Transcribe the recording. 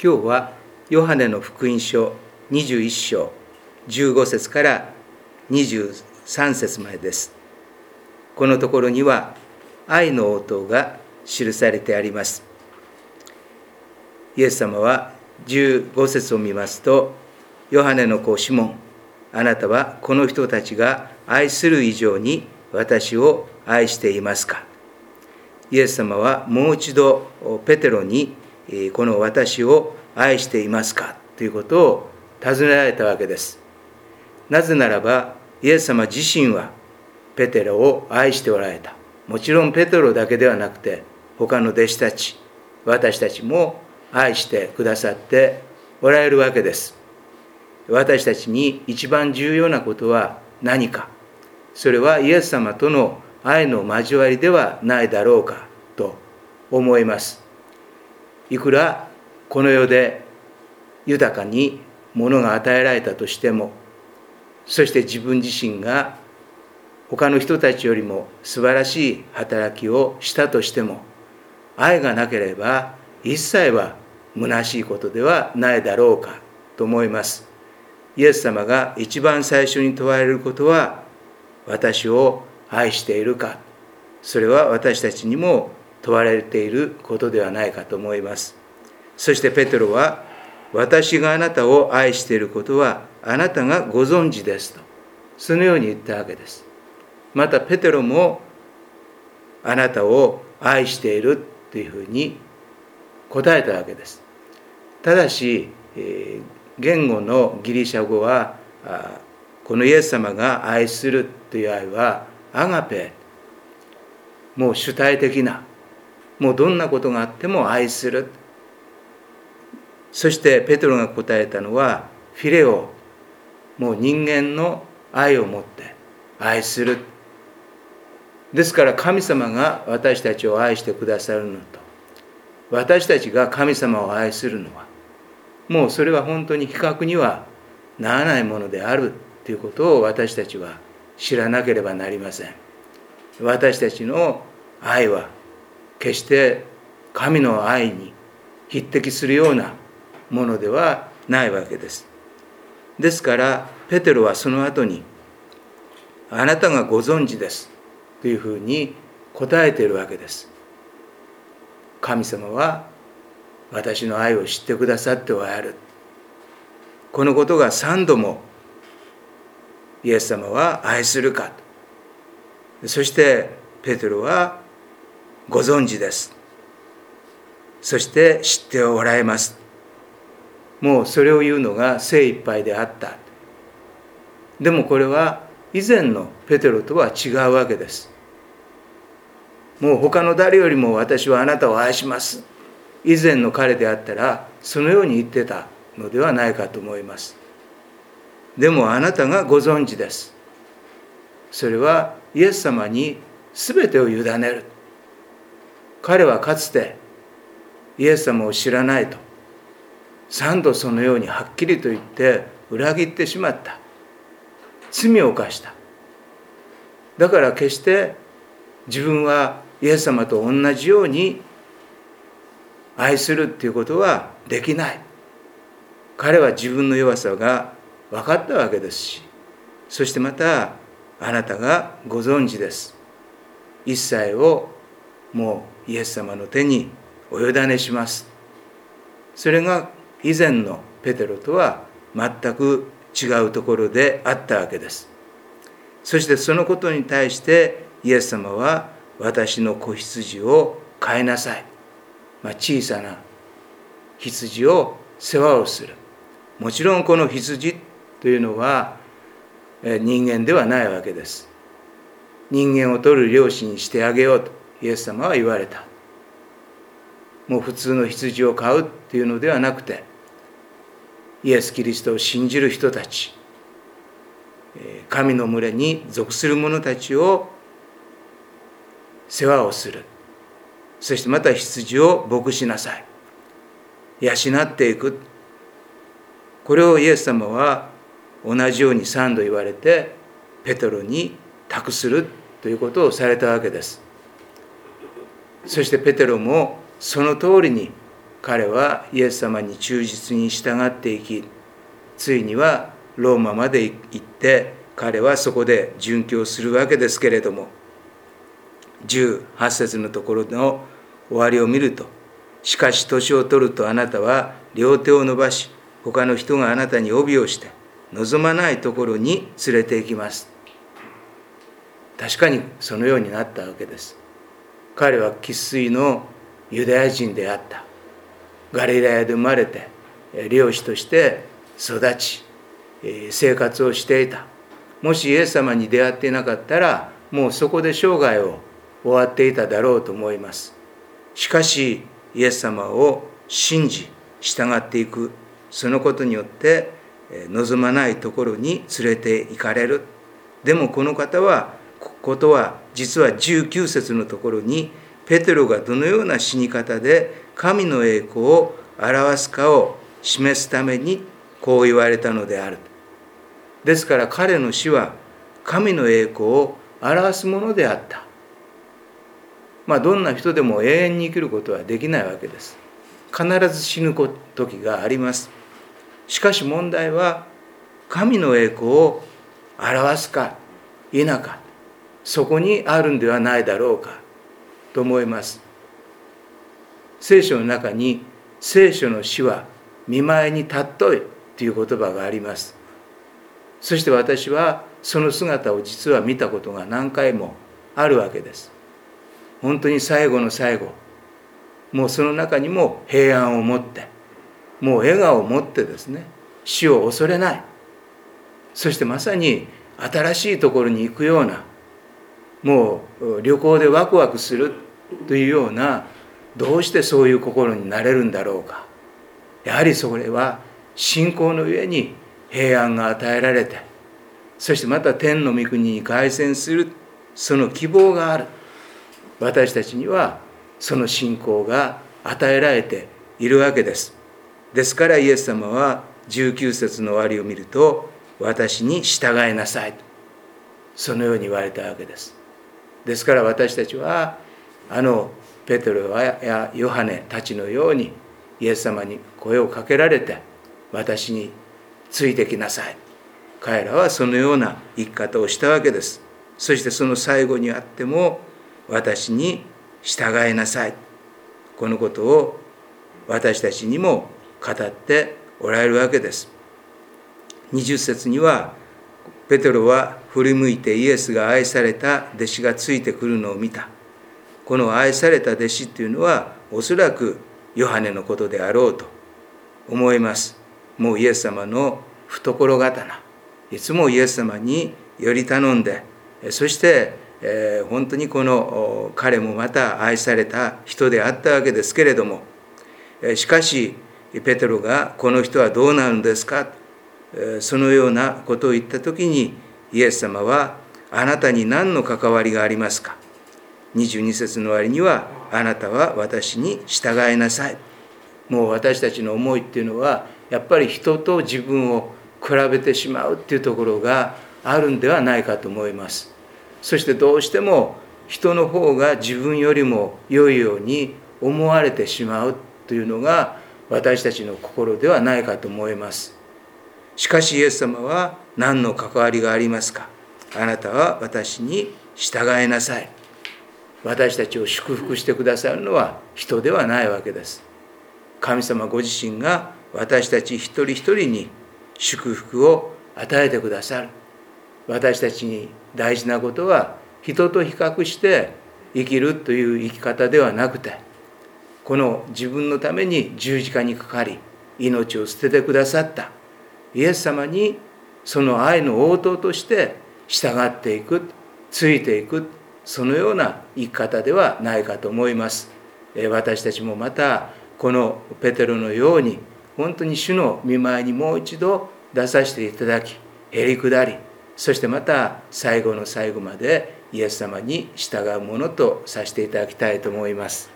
今日はヨハネの福音書21章15節から23節までです。このところには愛の応答が記されてあります。イエス様は15節を見ますと、ヨハネの子シモン、あなたはこの人たちが愛する以上に私を愛していますか。イエス様はもう一度ペテロにこの私を愛していますかということを尋ねられたわけです。なぜならばイエス様自身はペテロを愛しておられた。もちろんペテロだけではなくて他の弟子たち、私たちも愛してくださっておられるわけです。私たちに一番重要なことは何か。それはイエス様との愛の交わりではないだろうかと思います。いくらこの世で豊かに物が与えられたとしても、そして自分自身が他の人たちよりも素晴らしい働きをしたとしても、愛がなければ一切は虚しいことではないだろうかと思います。イエス様が一番最初に問われることは、私を愛しているか。それは私たちにも問われていることではないかと思います。そしてペテロは、私があなたを愛していることはあなたがご存知ですと、そのように言ったわけです。またペテロもあなたを愛しているというふうに答えたわけです。ただし言語のギリシャ語はこのイエス様が愛するという愛はアガペ、もう主体的な、もうどんなことがあっても愛する。そしてペテロが答えたのはフィレオ、もう人間の愛を持って愛する。ですから神様が私たちを愛してくださるのと、私たちが神様を愛するのは、もうそれは本当に比較にはならないものであるということを私たちは知らなければなりません。私たちの愛は決して神の愛に匹敵するようなものではないわけです。ですからペテロはその後に、あなたがご存知ですというふうに答えているわけです。神様は私の愛を知ってくださっておられる。このことが3度もイエス様は愛するか。そしてペテロはご存知です。そして知っておられます。もうそれを言うのが精一杯であった。でもこれは以前のペテロとは違うわけです。もう他の誰よりも私はあなたを愛します。以前の彼であったらそのように言ってたのではないかと思います。でもあなたがご存知です。それはイエス様に全てを委ねる。彼はかつてイエス様を知らないと3度そのようにはっきりと言って裏切ってしまった。罪を犯した。だから決して自分はイエス様と同じように愛するということはできない。彼は自分の弱さが分かったわけですし、そしてまたあなたがご存知です。一切をもうイエス様の手にお委ねします。それが以前のペテロとは全く違うところであったわけです。そしてそのことに対してイエス様は、私の子羊を飼いなさい。小さな羊を世話をする。もちろんこの羊というのは人間ではないわけです。人間を取る漁師にしてあげようとイエス様は言われた。もう普通の羊を飼うっていうのではなくて、イエス・キリストを信じる人たち、神の群れに属する者たちを世話をする。そしてまた羊を牧しなさい。養っていく。これをイエス様は同じように3度言われてペテロに託するということをされたわけです。そしてペテロもその通りに彼はイエス様に忠実に従っていき、ついにはローマまで行って彼はそこで殉教するわけですけれども、18節のところの終わりを見ると、しかし年を取るとあなたは両手を伸ばし、他の人があなたに帯をして望まないところに連れて行きます。確かにそのようになったわけです。彼は生粋のユダヤ人であった。ガリラヤで生まれて漁師として育ち生活をしていた。もしイエス様に出会っていなかったら、もうそこで生涯を終わっていただろうと思います。しかしイエス様を信じ従っていく、そのことによって望まないところに連れて行かれる。でもこのことは実は19節のところに、ペテロがどのような死に方で神の栄光を表すかを示すためにこう言われたのである。ですから彼の死は神の栄光を表すものであった。どんな人でも永遠に生きることはできないわけです。必ず死ぬ時があります。しかし問題は、神の栄光を表すか否か、そこにあるんではないだろうかと思います。聖書の中に、聖書の死は見舞いに尊いという言葉があります。そして私はその姿を実は見たことが何回もあるわけです。本当に最後の最後、もうその中にも平安を持って、もう笑顔を持ってですね、死を恐れない。そしてまさに新しいところに行くような、もう旅行でワクワクするというような、どうしてそういう心になれるんだろうか。やはりそれは信仰の上に平安が与えられて、そしてまた天の御国に凱旋する、その希望がある。私たちにはその信仰が与えられているわけです。ですからイエス様は19節の終わりを見ると、私に従いなさいと、そのように言われたわけです。ですから私たちはペテロやヨハネたちのように、イエス様に声をかけられて、私についてきなさい。彼らはそのような生き方をしたわけです。そしてその最後にあっても、私に従いなさい。このことを私たちにも語っておられるわけです。20節には、ペテロは振り向いてイエスが愛された弟子がついてくるのを見た。この愛された弟子っていうのは、おそらくヨハネのことであろうと思います。もうイエス様の懐刀、いつもイエス様により頼んで、そして本当にこの彼もまた愛された人であったわけですけれども、しかしペテロがこの人はどうなるんですか、そのようなことを言った時に、イエス様は、あなたに何の関わりがありますか。22節の終わりには、あなたは私に従いなさい。もう私たちの思いっていうのは、やっぱり人と自分を比べてしまうっていうところがあるんではないかと思います。そしてどうしても人の方が自分よりも良いように思われてしまうというのが私たちの心ではないかと思います。しかしイエス様は、何の関わりがありますか。あなたは私に従いなさい。私たちを祝福してくださるのは人ではないわけです。神様ご自身が私たち一人一人に祝福を与えてくださる。私たちに大事なことは、人と比較して生きるという生き方ではなくて、この自分のために十字架にかかり命を捨ててくださったイエス様に、その愛の応答として従っていく、ついていく、そのような生き方ではないかと思います。私たちもまたこのペテロのように、本当に主の御前にもう一度出させていただき、へり下り、そしてまた最後の最後までイエス様に従うものとさせていただきたいと思います。